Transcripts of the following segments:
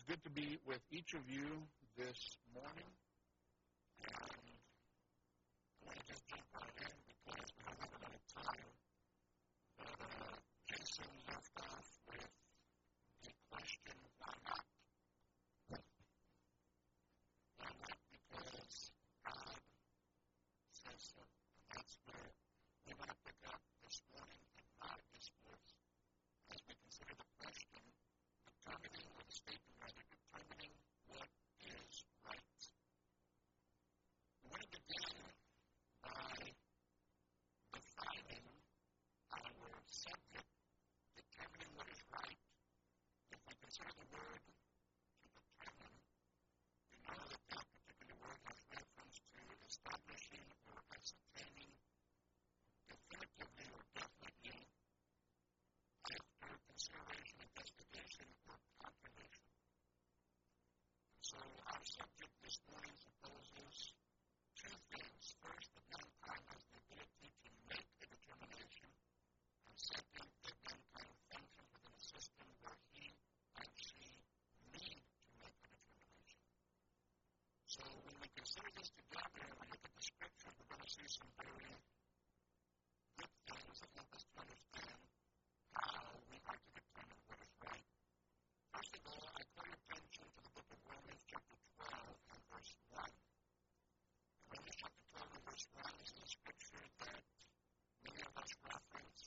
It's good to be with each of you this morning. And I want to just jump right in because we don't have a lot of time. But Jason left off with the question, why not? Why not? Because God says so. And that's where we want to pick up this morning in my discourse as we consider the question, determining what is right. We want to begin by defining our subject, determining what is right. If we consider the word to determine, we know that that particular word has reference to establishing or ascertaining definitively or definitely after consideration, investigation, or calculation. So our subject this morning supposes two things. First, that mankind has the ability to make a determination, and second, that mankind functions within a system where he and she need to make a determination. So when we consider this together and we look at the scriptures, we're going to see some very good things that help us to understand how we are to determine what is right. First of all, I call your attention to the book of Romans chapter 12 and verse 1. Romans chapter 12 and verse 1 is the scripture that many of us reference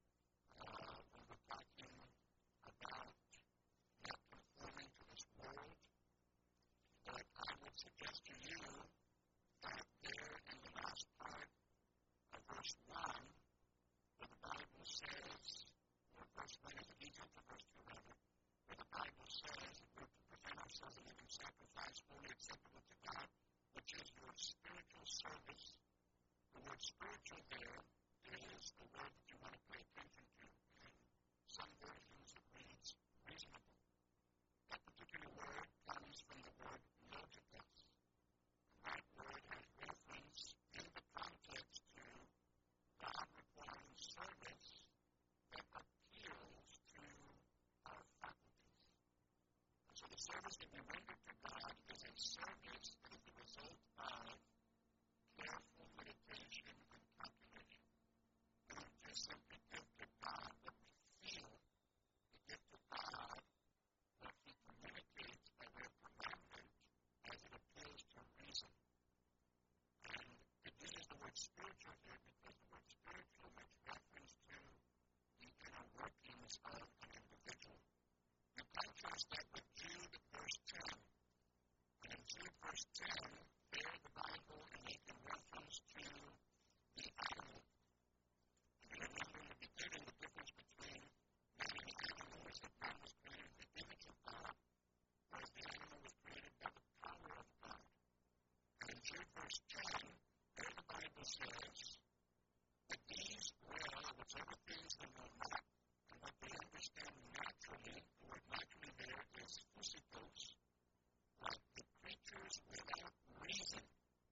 when we're talking about not conforming to this world. But I would suggest to you that there in the last part of verse 1, where the Bible says, or verse 1 is equal to verse 2 rather, where the Bible says that we're to present ourselves a living sacrifice, wholly acceptable to God, which is your spiritual service. The word spiritual there is the word that you want to pay attention to. In some versions it reads reasonable. That particular word comes from the word logikos. That word has reference in the context to God requiring service that appeals to our faculties. And so the service that we render to God is a service that is the result of careful meditation and calculation. We don't just simply give to God what we feel. We give to God what He communicates by way of commandment as it appeals to reason. And it uses the word spiritual here because the word spiritual makes reference to the inner workings of an individual. You contrast that with Jude verse 10. And in Jude verse 10, there the Bible is making reference to the animal. And you remember in the beginning the difference between man and the animal is that man was created in the image of God, whereas the animal was created by the power of God. And in Jude verse 10, there the Bible says that these will, whichever things they know not, and what they understand naturally, the word naturally there is physikos, like the creatures without reason.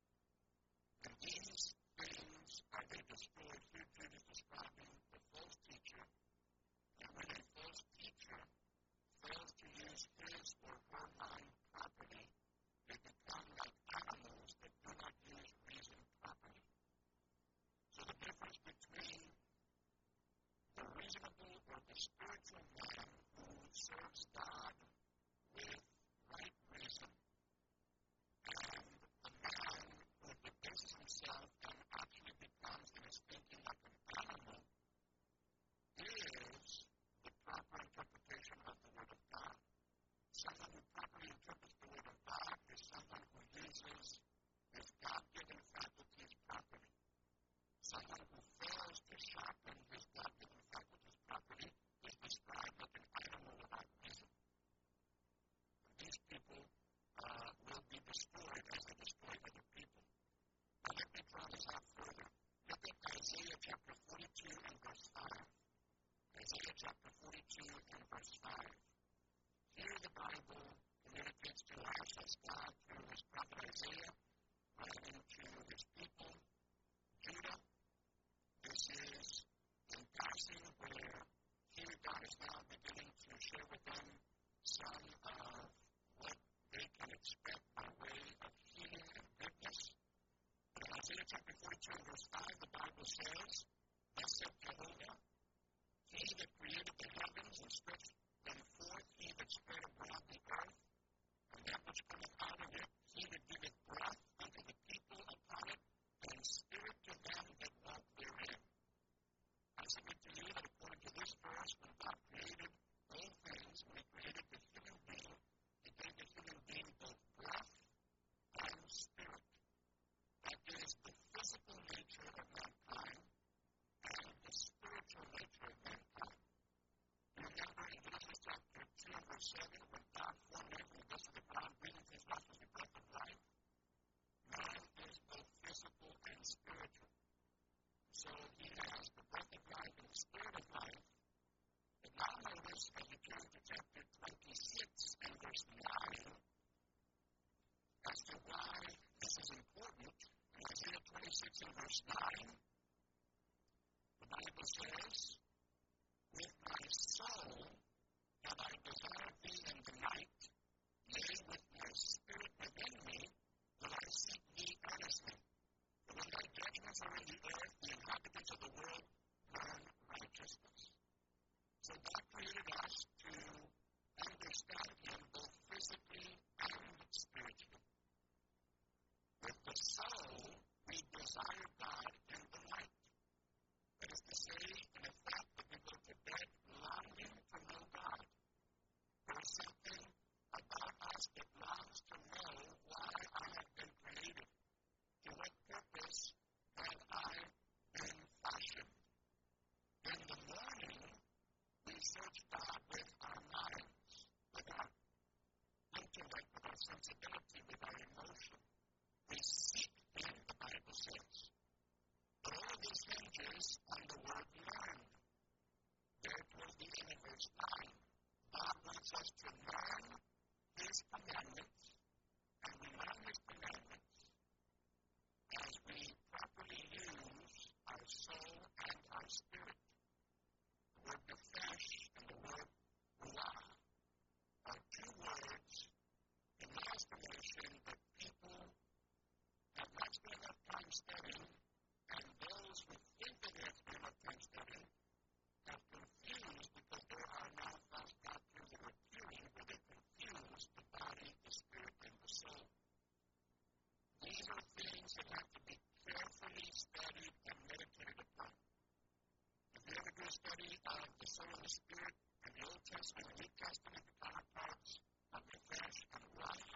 And these things are they destroyed. Here Jude is describing the false teacher. And when a false teacher fails to use his or her mind properly, they become like animals that do not use reason properly. So the difference between the reasonable or the spiritual man who serves God with right reason and the man who debases himself and actually becomes and is thinking like an animal is the proper interpretation of the Word of God. Someone who properly interprets the Word of God is someone who uses his God-given faculties properly. Someone who fails to sharpen his God-given faculties properly is described like an animal without reason. And these people will be destroyed as they destroy other people. Now let me draw this out further. Look at Isaiah chapter 42 and verse 5. Isaiah chapter 42 and verse 5. Here the Bible communicates to us as God through his prophet Isaiah, writing to his people, Judah. This is in passing where here God is now beginning to share with them some of chapter 2 and verse 5, the Bible says, thus saith Jehovah, he that created the heavens and stretched them forth, he that spread abroad the earth, and that which cometh out of it, he that giveth breath unto the people upon it, and spirit to them that walk therein. I submit to you that according to this verse, when God created all things, when he created the human being, he gave the human being both breath and spirit. That is the physical nature of mankind and the spiritual nature of mankind. You remember in Genesis chapter 2 verse 7, when God formed man from the dust of the ground, breathing his nostrils the breath of life, man is both physical and spiritual. So he has the breath of life and the spirit of life. But now notice, as you turn to chapter 26 and verse 9, as to why this is important. In Isaiah 26 and verse 9, the Bible says, with my soul have I desired thee in the night, yea, with my spirit within me will I seek thee earnestly. For when thy judgments are in the earth, the inhabitants of the world learn righteousness. So God created us to understand him both physically and spiritually. With the soul, we desire God in the night. That is to say, in effect, that we go to bed longing to know God. There is something about us that longs to know why I have been created. To what purpose have I been fashioned? In the morning, we search God with our minds, with our intellect, with our sensibility, with our emotion. We seek him, the Bible says. But all of this hinges on the word learned. There towards the end of verse 9, God wants us to learn his commandments, and we learn his commandments as we properly use our soul and our spirit. The word nefesh and the word ruach are two words in my estimation that people have not spent enough time studying, and those who think that they have spent enough time studying have confused because there are now false doctrines that are appearing where they confuse the body, the spirit, and the soul. These are things that have to be carefully studied and meditated upon. If you ever do a study of the soul and the spirit in the Old Testament and New Testament, the counterparts of nefesh and ruach,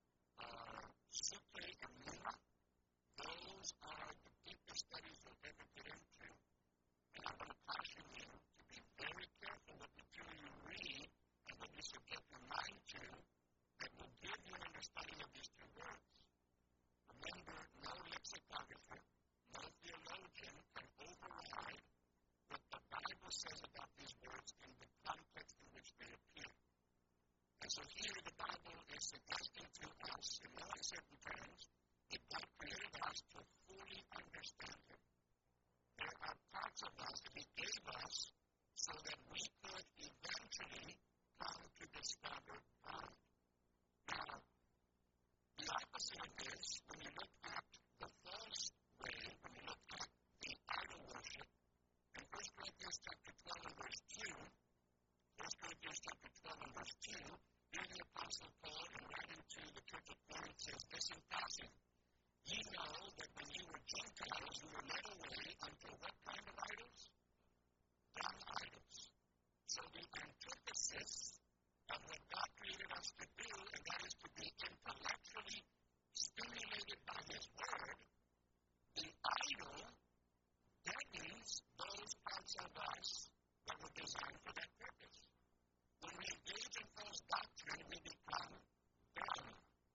Sukkah and Mura, those are the deepest studies you'll ever get into. And I want to caution you to be very careful what material you read and what you subject your mind to that will give you an understanding of these two words. Remember, no lexicographer, no theologian can override what the Bible says about these words in the context in which they appear. And so here the Bible is suggesting to us, in no uncertain terms, that God created us to fully understand him. There are parts of us that he gave us so that we could eventually come to discover God. Now, the opposite of this, when you look at the false way, when you look at the idol worship, in 1 Corinthians chapter 12 and verse 2, 1 Corinthians chapter 12 and verse 2, here the Apostle Paul, in writing to the church of Corinth, says this in passing, ye know that when you were Gentiles, you were led away unto what kind of idols? Dumb idols. So the antithesis of what God created us to do, and that is to be intellectually stimulated by his word, the idol deadens those parts of us that were designed for that purpose. When we engage in false doctrine, we become dumb.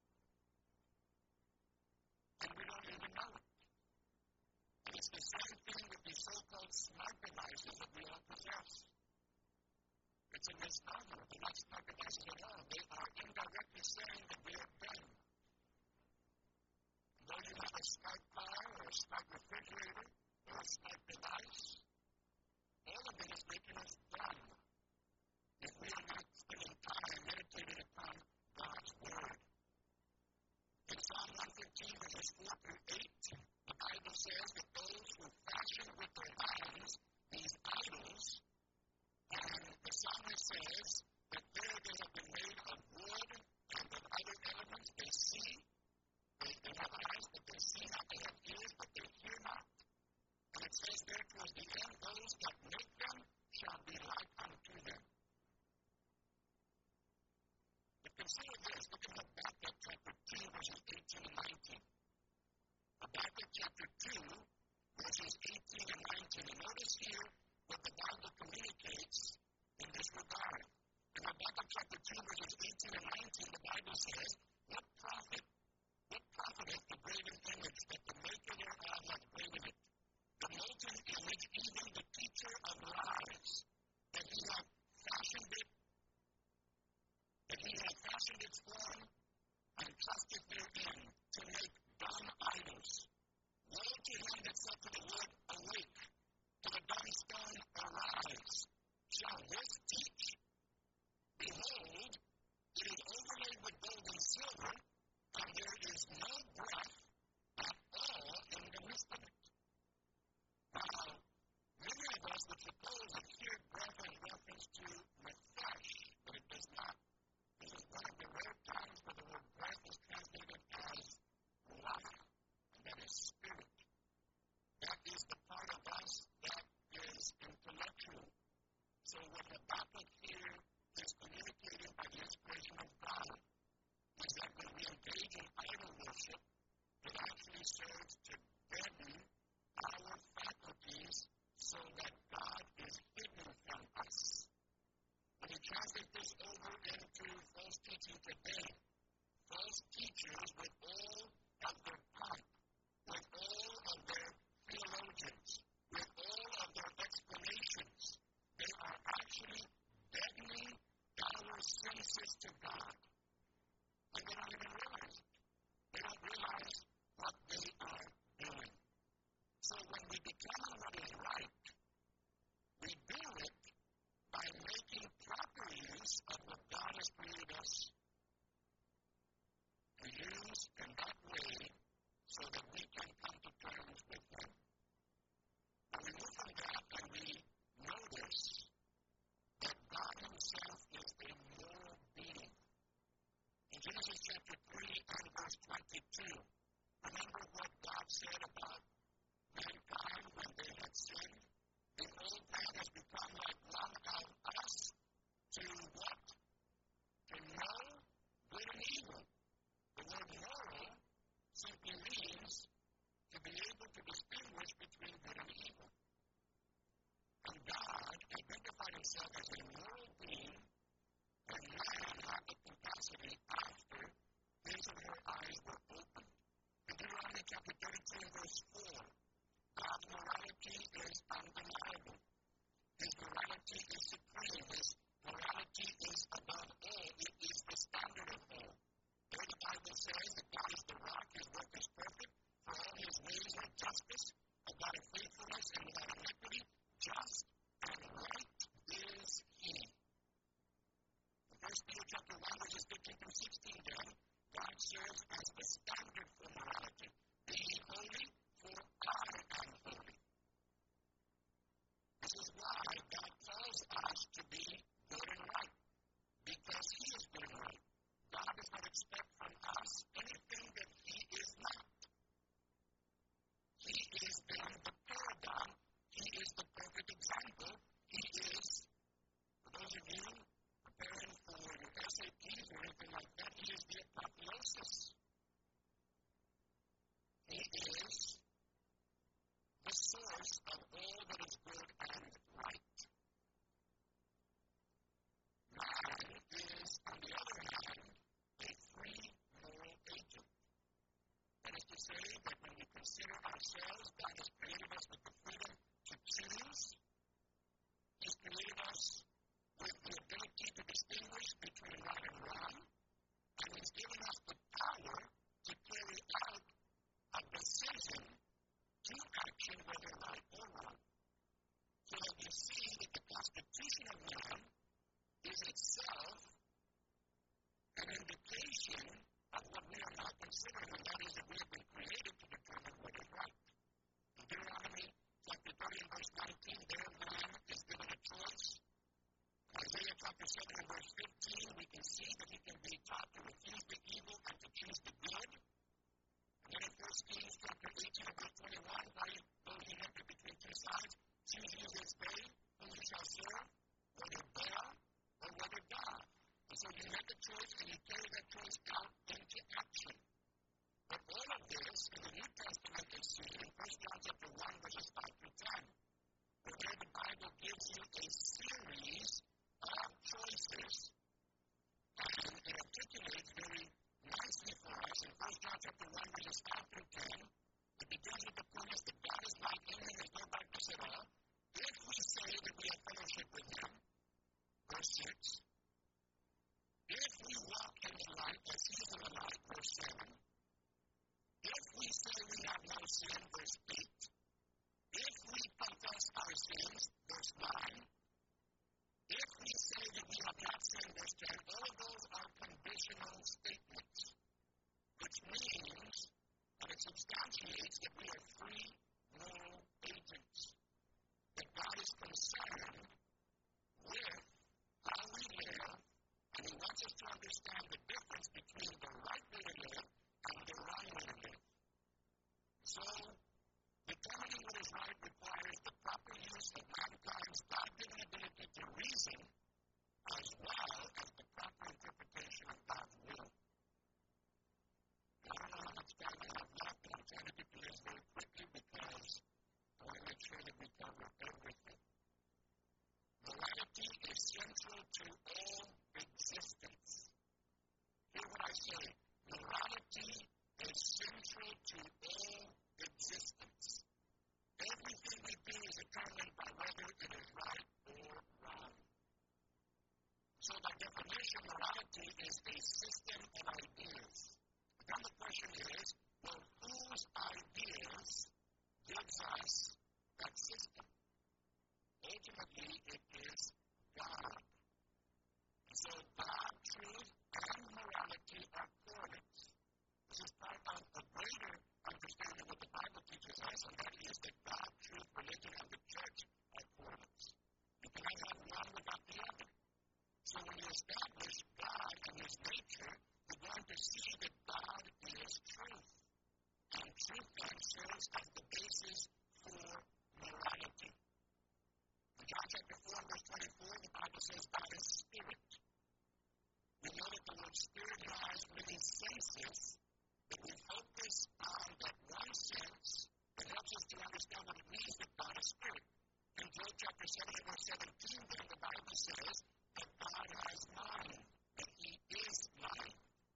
And we don't even know it. And it's the same thing with the so-called smart devices that we all possess. It's a misnomer. They're not smart devices at all. They are indirectly saying that we are dumb. Though you have a smart car or a smart refrigerator or a smart device, all of it is making us dumb if we are not spending time meditating upon God's word. In Psalm 115, verses 4 through 8, the Bible says consider this. Look at Habakkuk chapter 2, verses 18 and 19. Habakkuk chapter 2, verses 18 and 19. And notice here what the Bible communicates in this regard. In Habakkuk chapter 2, verses 18 and 19, the Bible says, What profiteth the graven image that the maker thereof hath graven it? The molten image, even the teacher of lies, that he hath fashioned its form and cast it therein to make dumb idols. Woe to him that said to the wood, Awake, to the dumb stone, Arise. Shall this teach? Behold, it is overlaid with gold and silver, and there is no breath at all in the midst of it. Now, many of us would suppose that here breath in reference to nefesh, but it does not. This is one of the rare times where the word breath is translated as life, and that is spirit. That is the part of us that is intellectual. So what Habakkuk here is communicating by the inspiration of God is that when we engage in idol worship, it actually serves to deaden our faculties so that God is hidden from us. When you translate this over into false teaching today, false teachers with all of their pomp, with all of their theologians, with all of their explanations, they are actually deadening our senses to God. And they don't even realize it. They don't realize what they are doing. So when we determine what is right, we do it by making proper use of what God has created us to use in that way so that we can come to terms with Him. Now we move from that and we notice that God Himself is a moral being. In Genesis chapter 3 and verse 22, remember what God said about mankind when they had sinned? The old man has become like one of us to what? To know good and evil. The word moral simply means to be able to distinguish between good and evil. And God identified Himself as a moral being, and man had the capacity after his or her eyes were opened. In Deuteronomy chapter 32 and verse 4, God's morality is undeniable. His morality is supreme. His morality is above all. It is the standard of all. There the Bible says that God is the rock, His work is perfect, for all His ways are justice, a God of faithfulness and without iniquity, just and right is He. In 1 Peter chapter 1, verses 15 through 16, then, God serves as the standard for morality. Be ye holy, for I am holy. This is why God calls us to be good and right, because He is good and right. God does not expect from us anything that He is not. He is then the paradigm. He is the perfect example. He is, for those of you preparing for your SATs or anything like that, He is the apotheosis. He is the source of all that is good and right. Man is, on the other hand, a free moral agent. That is to say that when we consider ourselves, God has created us with the freedom to choose. He's created us with the ability to distinguish between right and wrong, and He's given us the power to carry out a decision to action, whether right or wrong. So that we see that the constitution of man is itself an indication of what we are now considering, and that is that we have been created to determine what is right. In Deuteronomy chapter 30 and verse 19, there man is given a choice. In Isaiah chapter 7 and verse 15, we can see that he can be taught to refuse the evil and to choose the good. And then in 1 Kings chapter 18 and verse 21, though he entered between two sides, choose you this day whom you shall serve, whether Baal or whether God. And so you make a choice and you carry that choice out into action. But all of this in the New Testament is seen in 1 John chapter 1, verses 5 through 10, where there the Bible gives you a series of choices and it articulates very nicely for us in 1 John chapter 1, verses 5 through 10. It begins with the premise that God is light, in him there's no darkness at all. If we say that we have fellowship with him, verse 6, if we walk in the light as he is in the light, verse 7, if we say we have no sin, verse 8, if we confess our sins, verse 9, if we say that we have not sinned, verse 10, all of those are conditional statements, which means and it substantiates that we are free moral agents, that God is concerned with how we live, and he wants us to understand the difference between the right way to live and the wrong way to live. So, determining what is right requires the proper use of mankind's God-given ability to reason, as well as the proper interpretation of God's will. I don't know how much time I have left, but I'm trying to get through this very quickly because I want to make sure that we cover everything. Morality is central to all existence. Hear what I say. Morality is central to all existence. Everything we do is determined by whether it is right or wrong. So by definition, morality is a system of ideas. Then the question is, well, whose ideas gives us that system? Ultimately, it is God. And so God, truth, and morality are correlates. This is part of a greater understanding of what the Bible teaches us, and that is that God, truth, religion, and the church are correlates. You cannot have one without the other. So when you establish God and his nature, you're going to see that God is truth. And truth then serves as the basis for morality. In John chapter 4, verse 24, the Bible says God is spirit. We know that the word spirit has many senses, but we focus on that one sense that helps us to understand what it means that God is spirit. In Job chapter 7, verse 17, then the Bible says that God has mind, that he is life.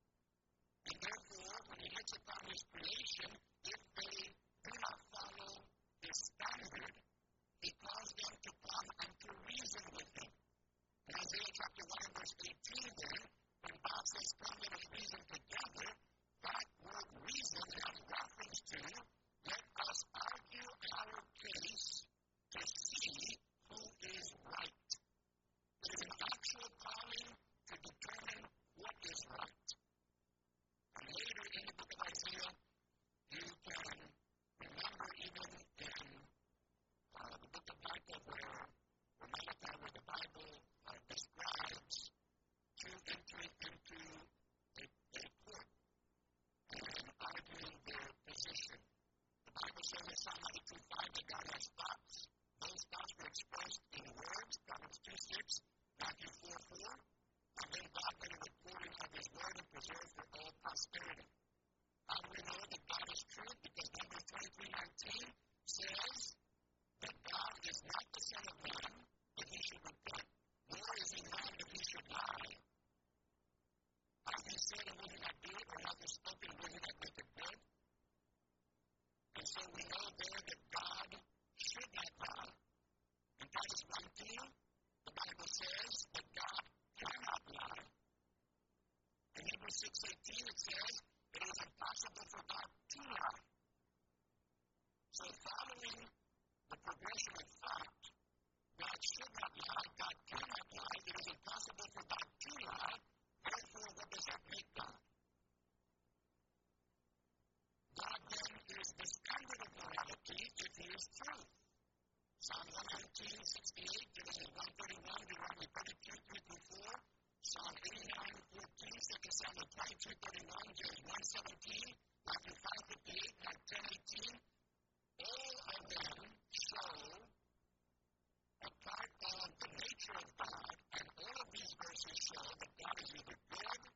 And therefore, when he looks upon his creation, if they do not follow his standard, he calls them to come and to reason with him. In Isaiah chapter 1, verse 18, then, when God says, come, let us reason together, that word reason has reference to, let us argue our case to see who is right. It is an actual calling to determine what is right. And later in the book of Isaiah, you can remember even in the book of Micah where the Bible describes two entering into a court and arguing their position. The Bible says in Psalm 92:5 that God has thoughts. Those thoughts were expressed in words, Proverbs 2:6, Matthew 4:4, and then God made a recording of his word and preserved for all prosperity. How do we know that God is true? Because Numbers 23:19 says that God is not the Son of Man that he should repent, nor is he man that he should lie. Has he said and will he not do it, or has he spoken and will he not make it good? And so we know there that God should not lie. In Titus 1:2, the Bible says that God cannot lie. In Hebrews 6:18, it says that it is impossible for God to lie. So following the progression of thought, God should not lie, God cannot lie, it is impossible for God to lie. Therefore, what does that make God? God then is the standard of morality if he is truth. Psalm 119:68, Genesis 1:31, Deuteronomy 32:3-4, Psalm 89:14, 2 Samuel 22:31, James 1:17, Matthew 5:58, Mark 10:18. All of them show a part of the nature of God, and all of these verses show that God is either good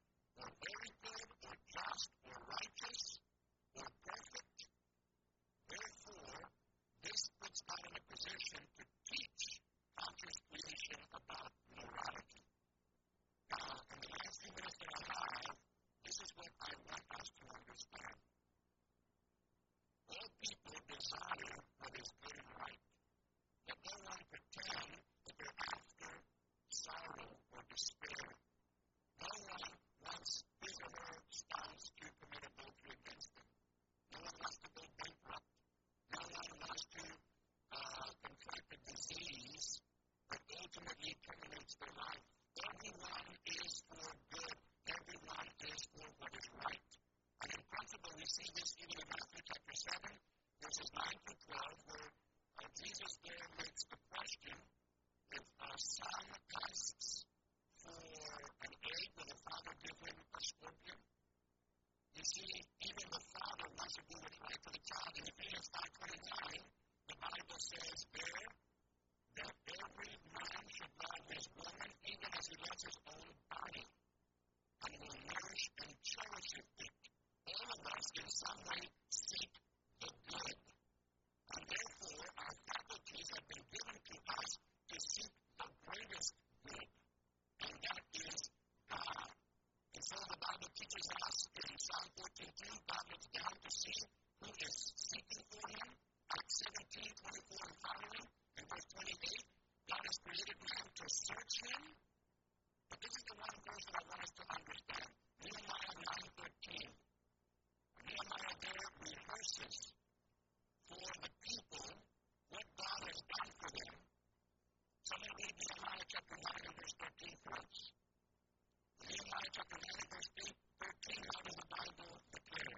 is right. And in principle, we see this even in Matthew chapter 7, verses 9 through 12, where Jesus there makes the question, if a son asks for an egg, will the father give him a scorpion? You see, even the father wants to do what's right for the child. In Ephesians 5:29, the Bible says there that every man should love his woman even as he loves his own body, and will nourish and cherish it. All of us in some way seek the good. And therefore, our faculties have been given to us to seek the greatest good. And that is God. And so the Bible teaches us in Psalm 14:2, God looks down to see who is seeking for him. Acts 17:24 and following. In verse 28, God has created man to search him. But this is the one verse that I want us to understand. Nehemiah 9:13. Nehemiah there rehearses for the people what God has done for them. Someone read Nehemiah chapter 9 and verse 13 for us. Nehemiah chapter 9 and verse 13, how does the Bible declare?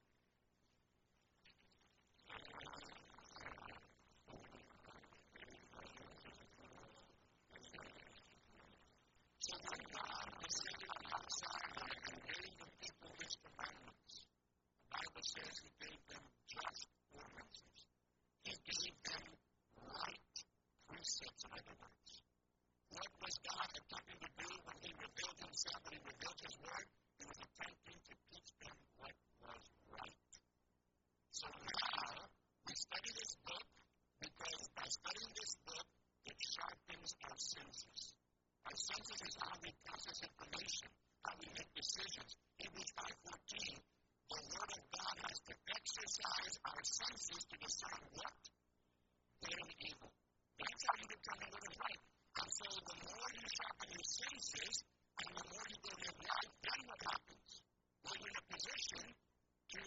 So when God descended on Mount Sinai and gave the people his commandments, the Bible says he gave them just ordinances. He gave them right precepts, in other words. What was God attempting to do when he revealed himself, when he revealed his word? He was attempting to teach them what was right. So now, we study this book because by studying this book, it sharpens our senses. Our senses is how we process information, how we make decisions. Hebrews 5:14, the Word of God has to exercise our senses to discern what? Good and evil. That's how you determine what is right. And so the more you sharpen your senses, and the more you go live life, then what happens? Well, you're in a position to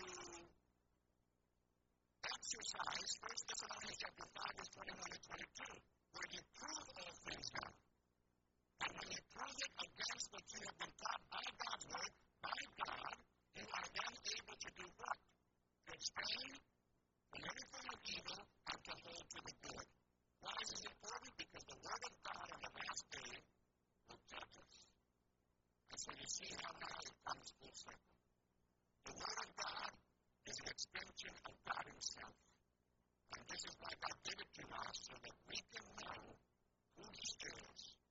exercise 1 Thessalonians chapter 5, verse 21 and 22, where you prove all things now. And when you prove it against what you have been taught by God's word, by God, you are then able to do what? To abstain from every form of evil and to hold to the good. Why is this important? Because the word of God on the last day will judge us. And so you see how now it comes full circle. The word of God is an extension of God himself. And this is why God gave it to us, so that we can know who he is